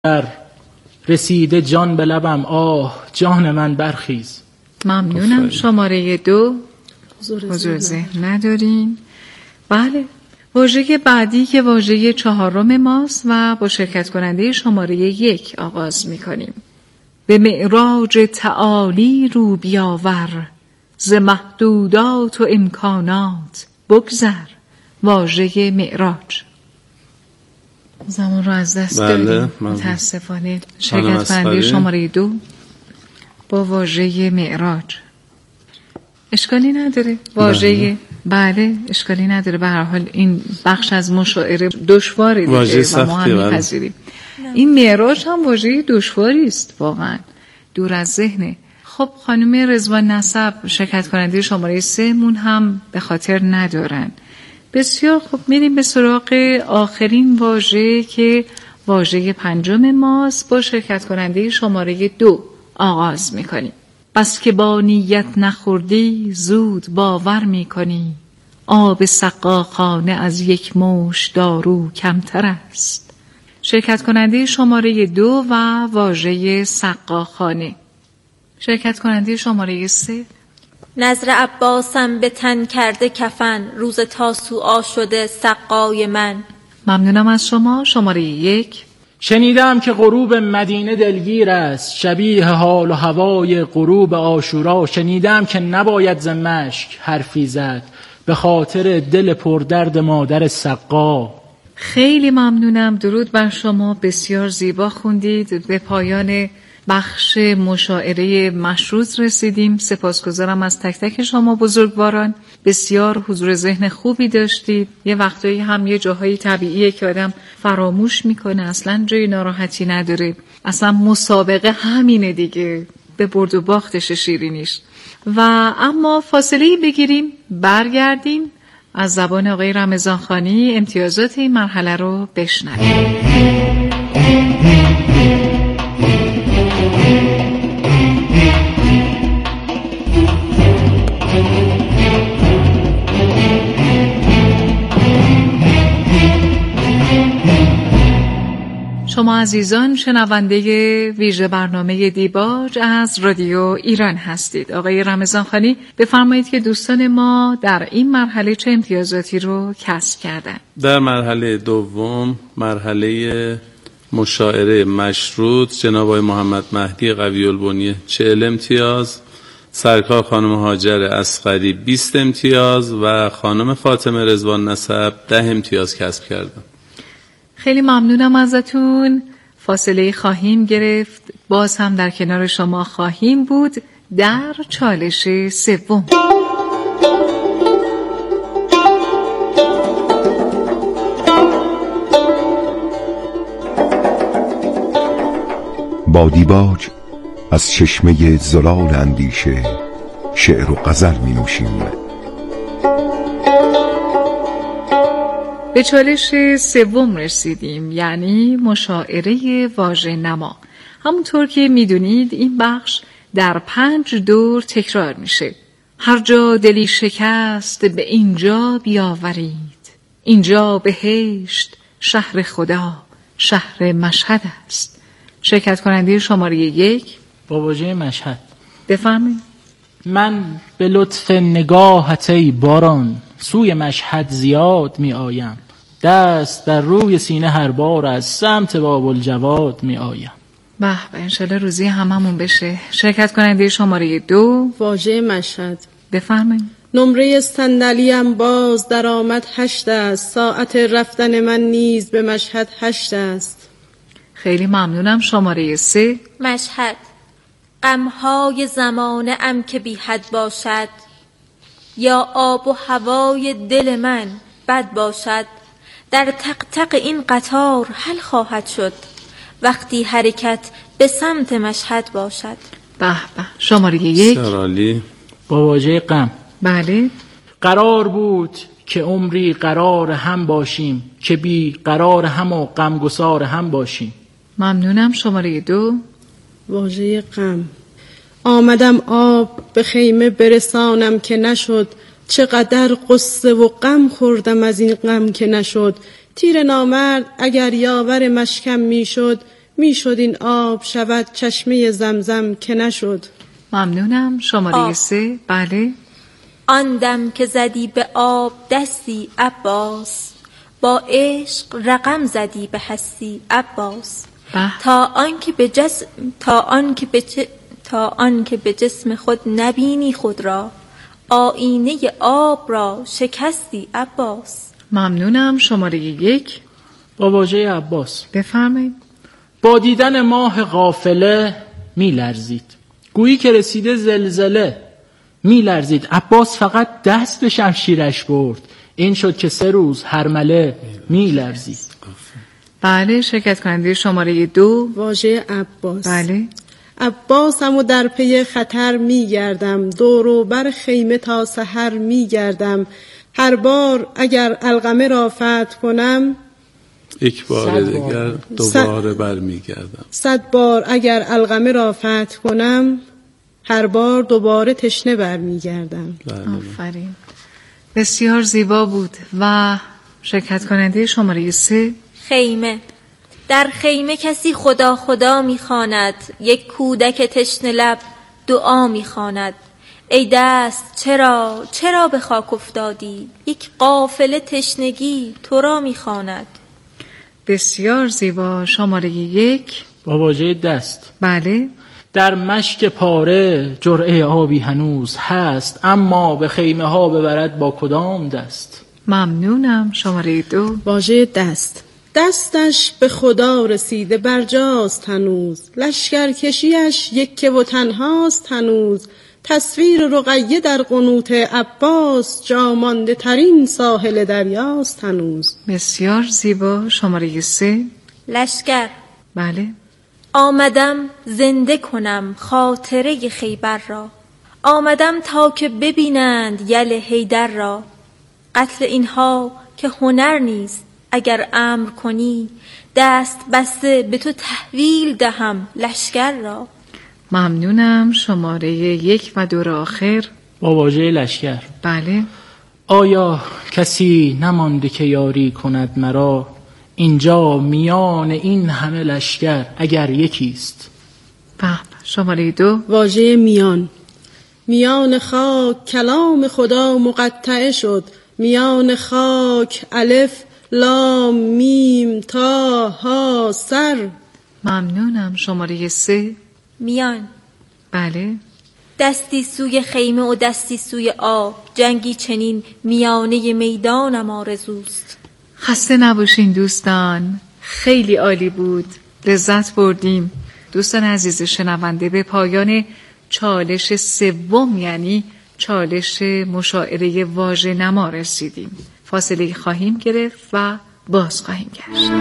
رسیده جان به لبم، آه جان من برخیز. ممنونم. شماره 2 حضور ذهن ندارین. بله، واژه بعدی که واژه 4 ماست و با شرکت کننده شماره 1 آغاز می‌کنیم. به معراج تعالی رو بیاور، ز محدودات و امکانات بگذر. واژه معراج زمان رو از دست دادیم متاسفانه. شرکت کننده شماره 2 با واژه معراج. اشکالی نداره واژه بله اشکالی نداره. به هر حال این بخش از مشاعره دشواره دیگه و ما هم می‌پذیریم. این معراج هم واژه دشواری است واقعا، دور از ذهنه. خب خانم رضوان نسب شرکت کننده شماره 3 مون هم به خاطر ندارن. بسیار خوب، میریم به سراغ آخرین واژه که واژه 5 ماست. با شرکت کننده شماره 2 آغاز میکنیم. بس که با نیت نخوردی زود باور میکنی، آب سقاخانه از یک مشت دارو کمتر است. شرکت کننده شماره 2 و واژه سقاخانه. شرکت کننده شماره 3 نذر عباسم به تن کرده کفن، روز تاسوعا شده سقای من. ممنونم از شما. شماره 1 شنیدم که غروب مدینه دلگیر است، شبیه حال و هوای غروب عاشورا. شنیدم که نباید ز مشک حرفی زد، به خاطر دل پردرد مادر سقا. خیلی ممنونم. درود بر شما. بسیار زیبا خوندید. به پایان بخش مشاعره مشروط رسیدیم. سپاسگزارم از تک تک شما بزرگواران. بسیار حضور ذهن خوبی داشتید. یه وقتایی هم یه جاهای طبیعیه که آدم فراموش میکنه، اصلا جای ناراحتی نداره. اصلا مسابقه همینه دیگه، به برد و باختش شیرینیش. و اما فاصله بگیریم، برگردیم از زبان آقای رمضانخانی امتیازات این مرحله رو بشنویم. شما عزیزان شنونده ویژه برنامه دیباج از رادیو ایران هستید. آقای رمضانخانی بفرمایید که دوستان ما در این مرحله چه امتیازاتی رو کسب کردن؟ در مرحله دوم، مرحله مشاعره مشروط، جناب آقای محمد مهدی قوی البنیه 40 امتیاز، سرکار خانم هاجر اصغری 20 امتیاز و خانم فاطمه رضوان نسب 10 امتیاز کسب کردن. خیلی ممنونم ازتون. فاصله خواهیم گرفت، باز هم در کنار شما خواهیم بود در چالش سوم. با دیباج از چشمه زلال اندیشه شعر و غزل می نوشیم. به چالش سوم رسیدیم، یعنی مشاعره واژه نما. همونطور که میدونید این بخش در 5 دور تکرار میشه. هر جا دلی شکست به اینجا بیاورید، اینجا بهشت شهر خدا شهر مشهد است. شرکت کننده شماره 1 با واژه مشهد. بفرمایید. من به لطف نگاهت ای باران، سوی مشهد زیاد می آیم، دست در روی سینه هر بار از سمت باب الجواد می آیم. به به، انشالله روزی هممون بشه. شرکت کننده شماره 2 واژه مشهد. بفرمایید. نمره صندلیم باز در آمد 8 است، ساعت رفتن من نیز به مشهد 8 است. خیلی ممنونم. شماره 3 مشهد. غمهای زمانه ام که بی حد باشد، یا آب و هوای دل من بد باشد، در تق تق این قطار حل خواهد شد، وقتی حرکت به سمت مشهد باشد. به به. شماره 1 سرالی با واژه غم. بله. قرار بود که عمری قرار هم باشیم، که بی قرار هم و غمگسار هم باشیم. ممنونم. شماره 2 واژه غم. آمدم آب به خیمه برسانم که نشد، چقدر قصه و غم خوردم از این غم که نشد. تیر نامرد اگر یاور مشکم میشد، می شد این آب شود چشمه زمزم که نشد. ممنونم. شماره 3. بله. آن دم که زدی به آب دستی عباس، با عشق رقم زدی به هستی عباس. تا آنکه به جسم خود نبینی خود را، آینه آب را شکستی عباس. ممنونم. شماره 1. با واژه عباس. بفرمایید. با دیدن ماه غافله می لرزید، گویی که رسیده زلزله. می لرزید. عباس فقط دست به شمشیرش برد، این شد که 3 روز هرمله می لرزید. بله. شرکت کننده شماره 2. واژه عباس. بله. عباسم و در پی خطر می گردم، دور و بر خیمه تا سحر می گردم. هر بار اگر علقمه را فتح کنم، یک بار دیگر دوباره برمیگردم. 100 بار اگر علقمه را فتح کنم، هر بار دوباره تشنه برمیگردم. آفرین. بسیار زیبا بود. و شرکت کننده شماره 3. خیمه. در خیمه کسی خدا خدا می‌خواند، یک کودک تشنه لب دعا می‌خواند. ای دست چرا به خاک افتادی، یک قافله تشنگی تو را می‌خواند. بسیار زیبا. شماره 1. با واژه دست. بله. در مشک پاره جرعه آبی هنوز هست، اما به خیمه ها ببرد با کدام دست. ممنونم. شماره 2. واژه دست. دستش به خدا رسیده برجاست هنوز، لشکر کشیش یکه و تنهاست هنوز. تصویر رقیه در قنوت عباس، جامانده ترین ساحل دریاست هنوز. بسیار زیبا. شماره 3. لشکر. بله. آمدم زنده کنم خاطره خیبر را، آمدم تا که ببینند یل حیدر را. قتل اینها که هنر نیست، اگر امر کنی دست بسته به تو تحویل دهم لشکر را. ممنونم. شماره 1 و 2 آخر. با واژه لشکر. بله. آیا کسی نمانده که یاری کند مرا، اینجا میان این همه لشکر اگر یکیست. شماره 2. واژه میان. میان خاک کلام خدا مقطعه شد، میان خاک الف لام میم تا ها سر. ممنونم. شماره 3. میان. بله. دستی سوی خیمه و دستی سوی آب، جنگی چنین میانه میدانم آرزوست. خسته نباشین دوستان، خیلی عالی بود، لذت بردیم. دوستان عزیز شنونده، به پایان چالش 3 یعنی چالش مشاعره واژه نما رسیدیم. فاصله خواهیم گرفت و باز خواهیم گشت.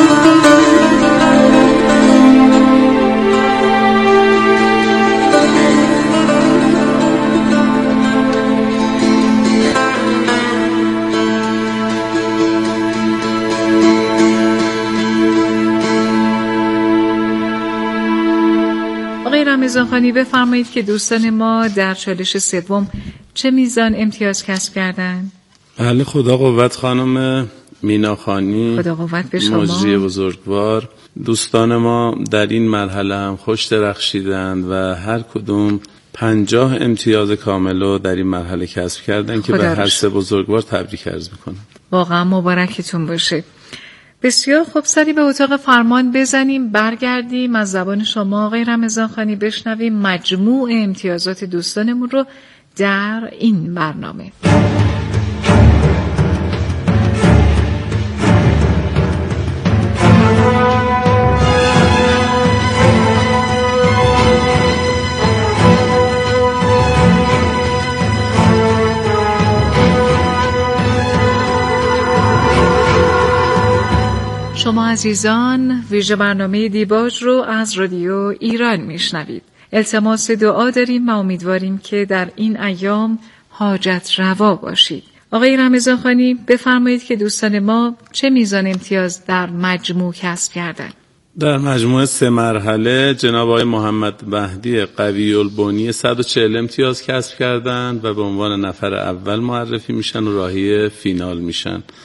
آقای رمضانخانی بفرمایید که دوستان ما در چالش 3 چه میزان امتیاز کسب کردند؟ بله، خدا قوت خانم میناخانی، خدا قوت به شما، مجری بزرگوار. دوستان ما در این مرحله هم خوش درخشیدند و هر کدوم 50 امتیاز کامل رو در این مرحله کسب کردن که به هر 3 بزرگوار تبریک عرض میکنم. واقعا مبارکتون باشه. بسیار خوب، سری به اتاق فرمان بزنیم، برگردیم از زبان شما آقای رمضانخانی بشنویم مجموع امتیازات دوستانمون رو در این برنامه. شما عزیزان ویژه برنامه دیباج رو از رادیو ایران میشنوید. التماس دعا داریم و امیدواریم که در این ایام حاجت روا باشید. آقای رمضانخانی بفرمایید که دوستان ما چه میزان امتیاز در مجموع کسب کردند؟ در مجموع 3 مرحله جناب آقای محمد مهدی قوی‌البنی 140 امتیاز کسب کردند و به عنوان نفر اول معرفی میشن و راهی فینال میشن.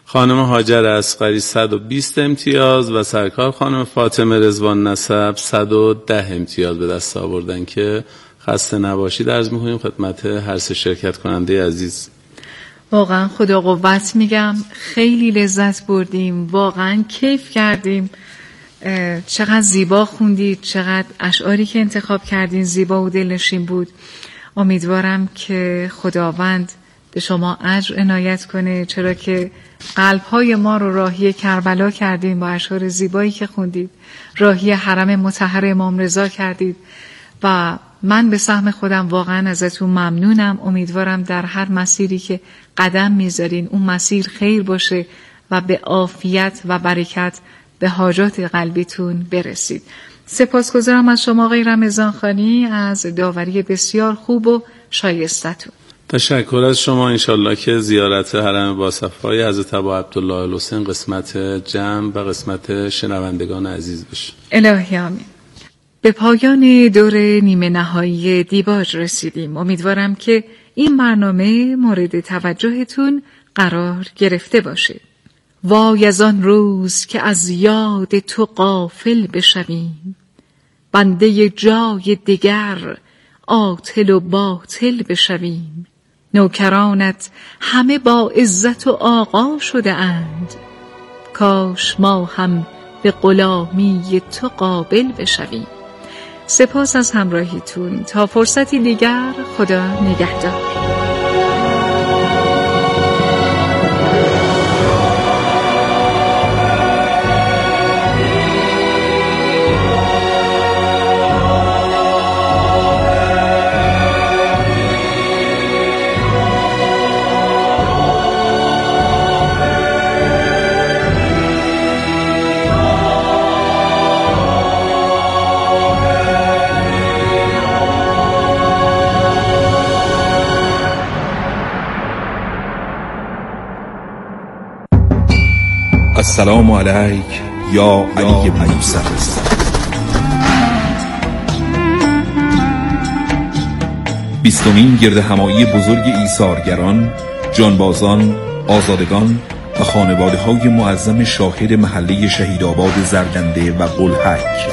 خانم هاجر اصغری 120 امتیاز و سرکار خانم فاطمه رضوان نسب 110 امتیاز به دست آوردن که خسته نباشید عرض می‌کنیم خدمت هر سه شرکت کننده عزیز. واقعا خدا قوت میگم، خیلی لذت بردیم، واقعا کیف کردیم. چقدر زیبا خوندید، چقدر اشعاری که انتخاب کردین زیبا و دلنشین بود. امیدوارم که خداوند به شما اجر عنایت کنه، چرا که قلب‌های ما رو راهی کربلا کردین با اشعار زیبایی که خوندید، راهی حرم مطهر امام رضا کردید و من به سهم خودم واقعا ازتون ممنونم. امیدوارم در هر مسیری که قدم میذارین اون مسیر خیر باشه و به عافیت و برکت به حاجات قلبیتون برسید. سپاسگزارم از شما آقای رمضان خانی از داوری بسیار خوب و شایستتون. تشکر از شما. انشالله که زیارت حرم باصفای حضرت ابا عبدالله الحسین قسمت جمع و قسمت شنوندگان عزیز بشه. الهی آمین. به پایان دور نیمه نهایی دیباج رسیدیم. امیدوارم که این برنامه مورد توجهتون قرار گرفته باشه. وای از آن روز که از یاد تو غافل بشویم، بنده جای دگر عاطل و باطل بشویم. نوکرانت همه با عزت و آقا شده اند، کاش ما هم به غلامی تو قابل بشویم. سپاس از همراهیتون. تا فرصتی دیگر، خدا نگهدار. السلام علیک یا علی بن یوسف. بیستمین گرد همایی بزرگ ایثارگران، جانبازان، آزادگان و خانواده های معظم شاهد محله شهیدآباد زرگنده و بلحک.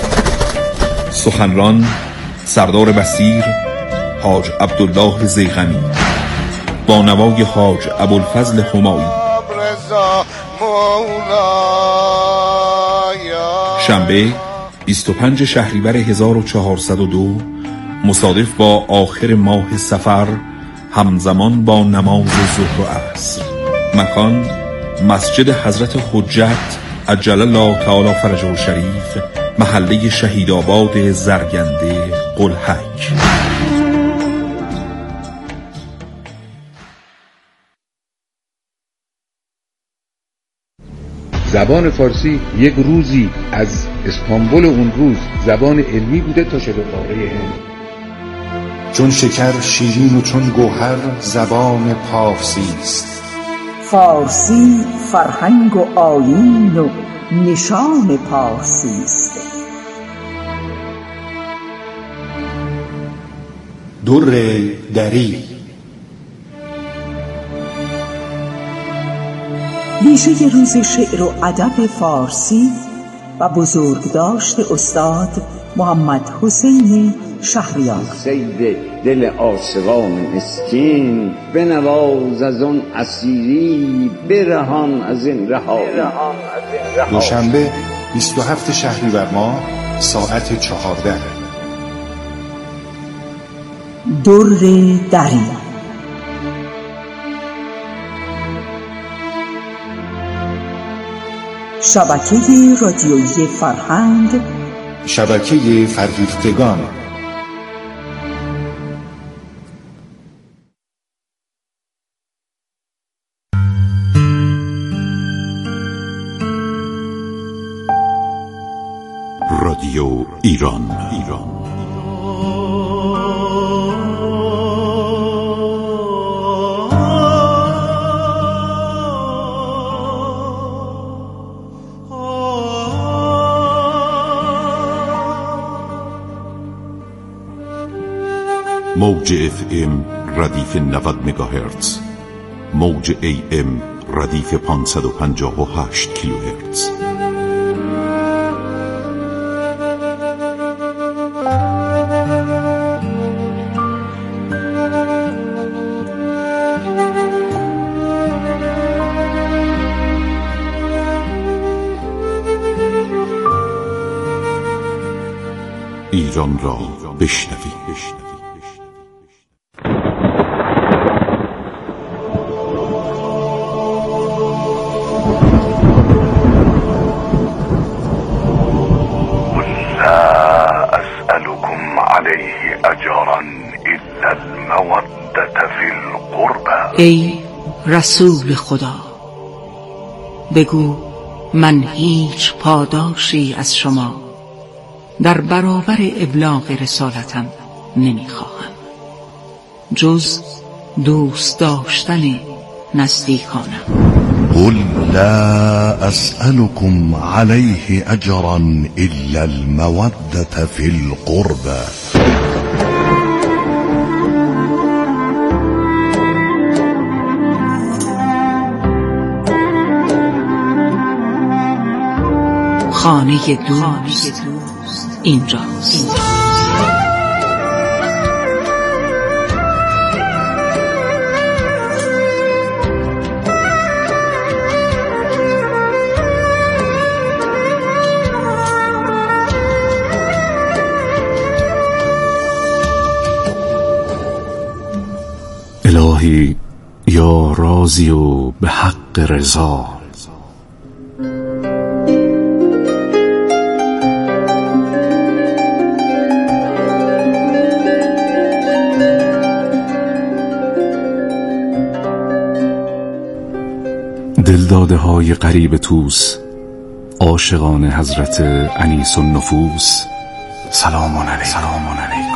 سخنران سردار بصیر حاج عبدالله زیغمی با نوای حاج ابوالفضل همایی. شنبه 25 شهریور 1402 مصادف با آخر ماه صفر، همزمان با نماز ظهر و عصر. مکان مسجد حضرت حجت عجل الله تعالی فرجه الشریف، محله شهیدآباد زرگنده بلحک. زبان فارسی یک روزی از استانبول اون روز زبان علمی بوده تا شبه قاره هند. چون شکر شیرین و چون گوهر زبان پارسی است. فارسی فرهنگ و آیین و نشان پارسی است. در دری ویژه روز شعر و ادب فارسی و بزرگداشت استاد محمد حسین شهریار. سید دل عاشقان مسکین، بنواز از آن اسیری، برهان از این رها. دوشنبه 27 شهریور ماه ساعت 14. در دری. شبکه رادیویی فرهنگ، شبکه فرهیختگان. رادیو ایران. موج FM ردیف 90 مگاهرتز، موج AM ردیف 558 کیلوهرتز. ایران را بشنوید. ای رسول خدا، بگو من هیچ پاداشی از شما در برابر ابلاغ رسالتم نمیخواهم جز دوست داشتن نزدیکانم. قل لا أسألكم عليه أجرا إلا المودة في القربى. خانه دوست اینجاست. الهی یا راضی و به حق رضا، دلداده های قریب توس، عاشقان حضرت انیس النفوس، سلام علیکم.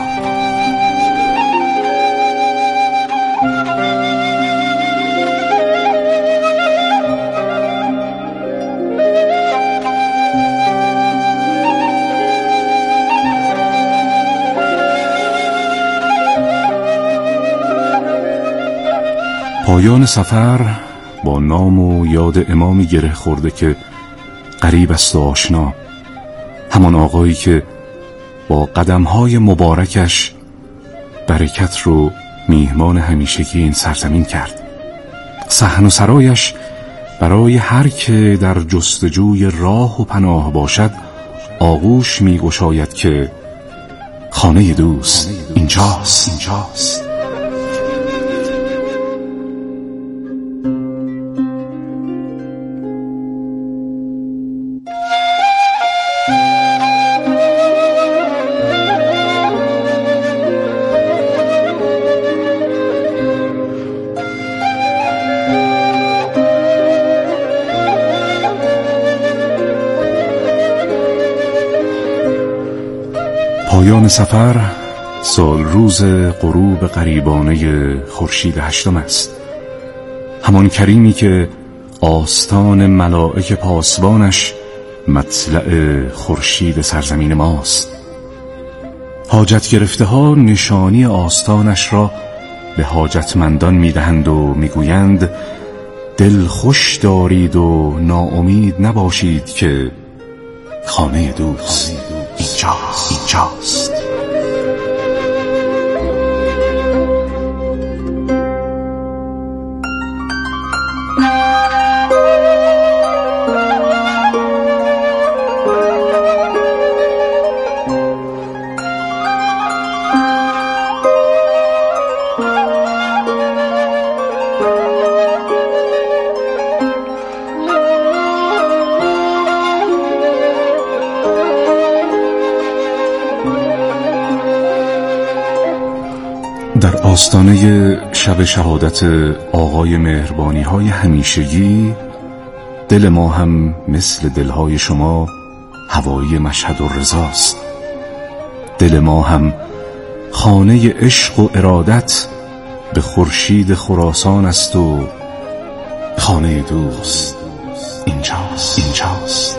پایان سفر با نام و یاد امامی گره خورده که قریب است و آشنا، همان آقایی که با قدمهای مبارکش برکت رو میهمان همیشگی این سرزمین کرد. صحن و سرایش برای هر که در جستجوی راه و پناه باشد آغوش میگشاید که خانه دوست اینجاست. پایان سفر سال روز غروب قریبانه خورشید 8 است. همان کریمی که آستان ملائک پاسبانش مطلع خورشید سرزمین ماست. حاجت گرفته ها نشانی آستانش را به حاجتمندان میدهند و میگویند دل خوش دارید و ناامید نباشید که خانه دوست اینجاست. در آستانه شب شهادت آقای مهربانی های همیشگی، دل ما هم مثل دلهای شما هوایی مشهد و رضاست. دل ما هم خانه عشق و ارادت به خورشید خراسان است و خانه دوست اینجاست.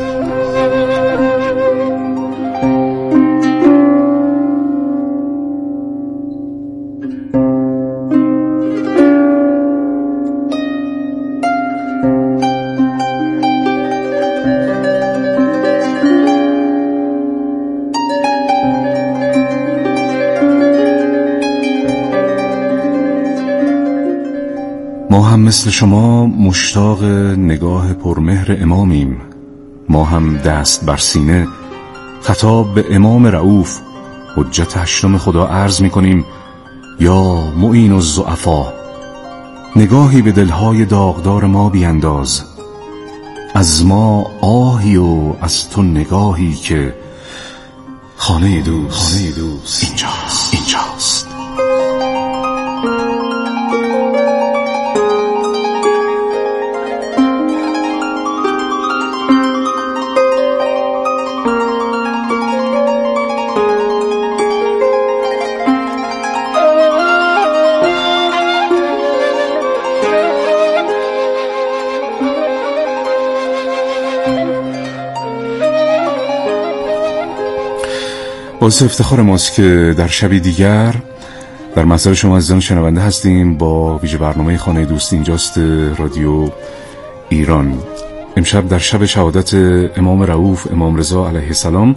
ما هم مثل شما مشتاق نگاه پرمهر امامیم. ما هم دست بر سینه خطاب به امام رؤوف حجت هشتم خدا عرض می‌کنیم: یا معین الضعفا، نگاهی به دلهای داغدار ما بینداز. از ما آهی و از تو نگاهی که خانه دوست اینجاست. باعث افتخار ماست که در شبی دیگر در محضر شما عزیزان شنونده هستیم با ویژه برنامه خانه دوست اینجاست رادیو ایران. امشب در شب شهادت امام رؤوف امام رضا علیه السلام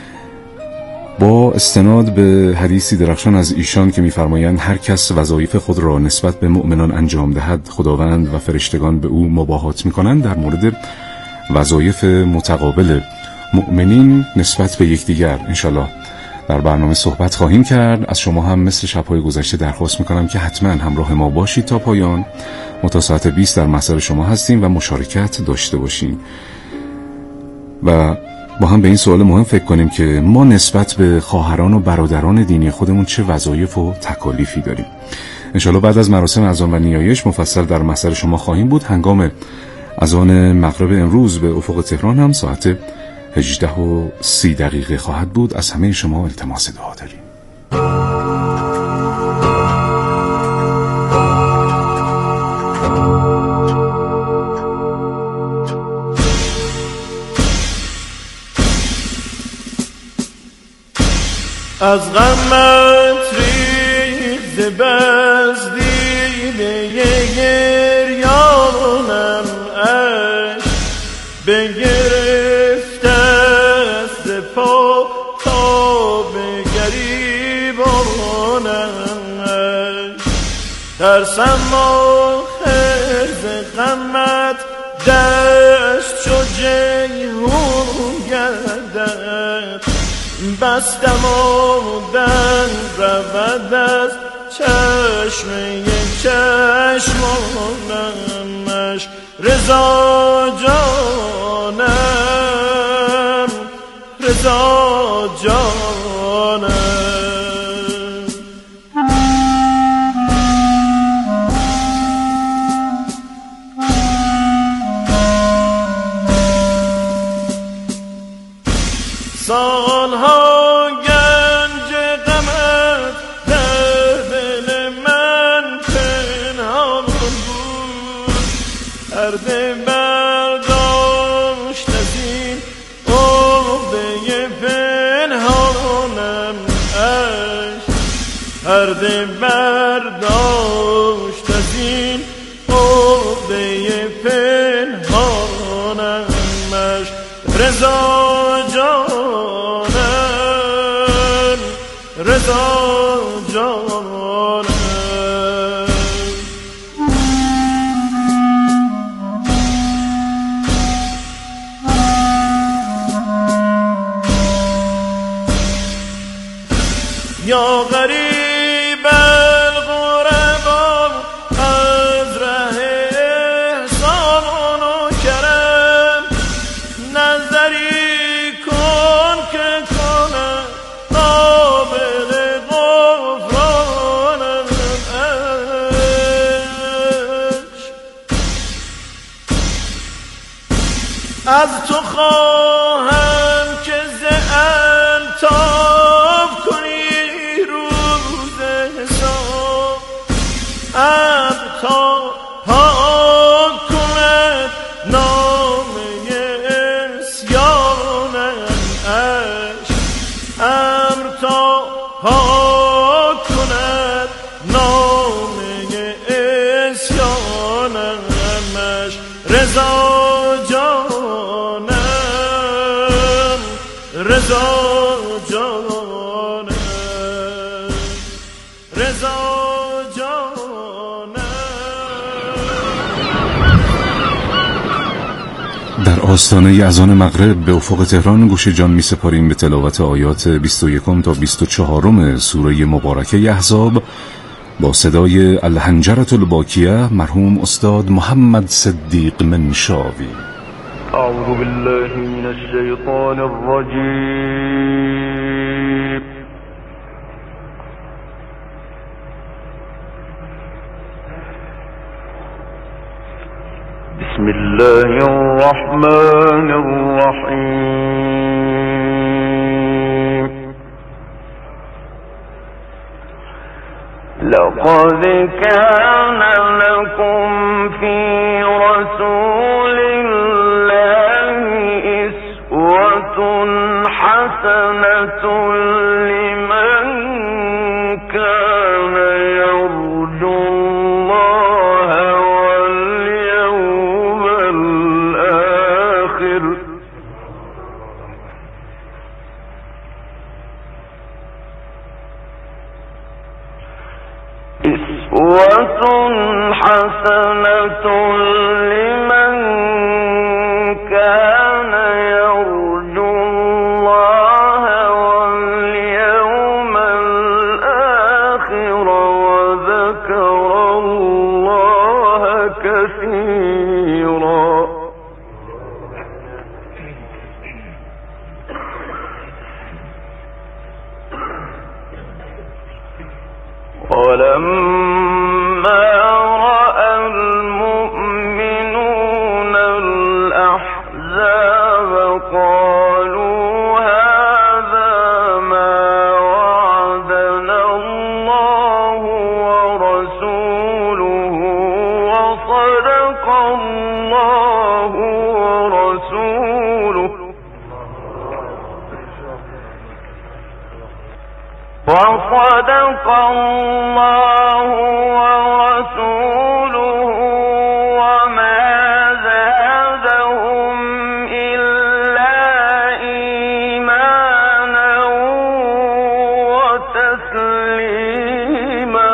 با استناد به حدیثی درخشان از ایشان که می‌فرمایند هر کس وظایف خود را نسبت به مؤمنان انجام دهد خداوند و فرشتگان به او مباهات می‌کنند، در مورد وظایف متقابل مؤمنین نسبت به یکدیگر انشالله در برنامه صحبت خواهیم کرد. از شما هم مثل شب‌های گذشته درخواست می‌کنم که حتما همراه ما باشید تا پایان. ما تا ساعت 20 در محضر شما هستیم و مشارکت داشته باشیم و با هم به این سوال مهم فکر کنیم که ما نسبت به خواهران و برادران دینی خودمون چه وظایف و تکالیفی داریم. انشالله بعد از مراسم اذان و نیایش مفصل در محضر شما خواهیم بود. هنگام اذان مغرب امروز به افق تهران هم ساعت 18:30 خواهد بود. از همه شما التماس دعا داریم. از غمت ریز بزدی به گریانم اش بگرفت از پا تا به گریبانم اش ترسم آخر ز غمت دشت چو جیهون گردد بستم آمدن رود از چشمه چشمانمش رضا جانم رضا جانم سالها گنج غمت در دل من پنهان بود پرده برداشت از این عقده پنهانم اش پرده برداشت از این عقده پنهانم اش رضا رضا جانم یا غریب الغربا از ره احسان و کرم نظری کن که کنم از تو خواهم که ز الطاف کنی روز حساب ابر تا پاک کند نامه عصیانم اش امر تا پاک کند نامه عصیانم اش رضا رضا جانم رضا جانم آستانه اذان مغرب به افق تهران گوش جان می سپاریم به تلاوت آیات 21 تا 24 سوره مبارکه احزاب با صدای الحنجرة الباکیه مرحوم استاد محمد صدیق منشاوی. اعوذ بالله من الشیطان الرجیم. بسم الله الرحمن الرحیم. لقد كان لكم في رسول الله أسوة حسنة لمن كان يرجو الله واليوم الآخر أسوة حسنة لمن كان يرجو الله واليوم الآخر وذكر الله كثيرا. ولما رأى المؤمنون الأحزاب قالوا هذا ما وعدنا الله ورسوله وصدق الله ورسوله وما زادهم إلا إيمانا وتسليما.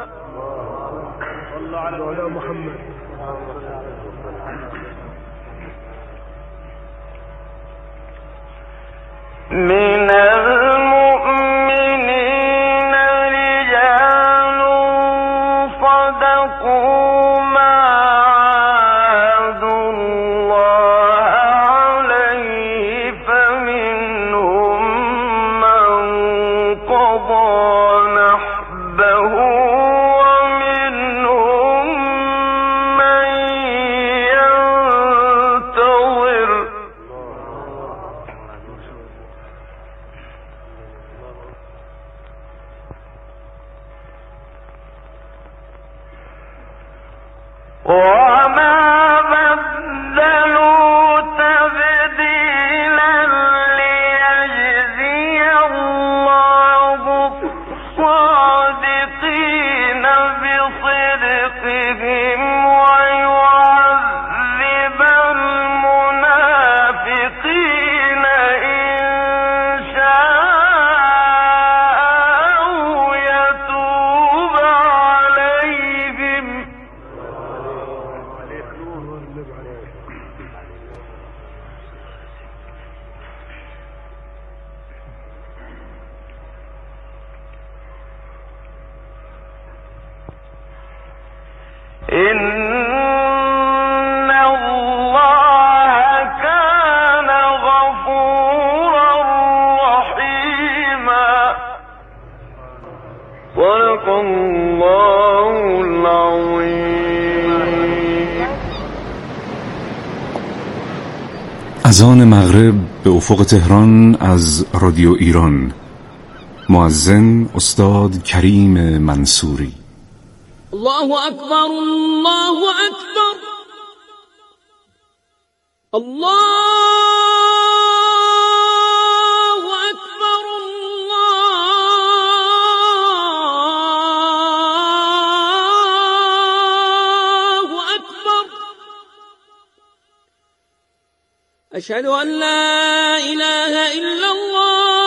صلى على محمد. من المؤمنين رجال صدقوا ما عاهدوا الله عليه فمنهم من قضى نحبه ومنهم من ينتظر. وما بدلوا تبديلا ليجزي الله الصادقين بصدقهم ويعذب المنافقين إن شاء أو يتوب عليهم. إن الله كان غفورا رحيما. صدق الله العظيم. اذان مغرب به افق تهران از رادیو ایران. مؤذن استاد کریم منصوری. الله أكبر الله أكبر الله أكبر الله أكبر. أشهد أن لا إله إلا الله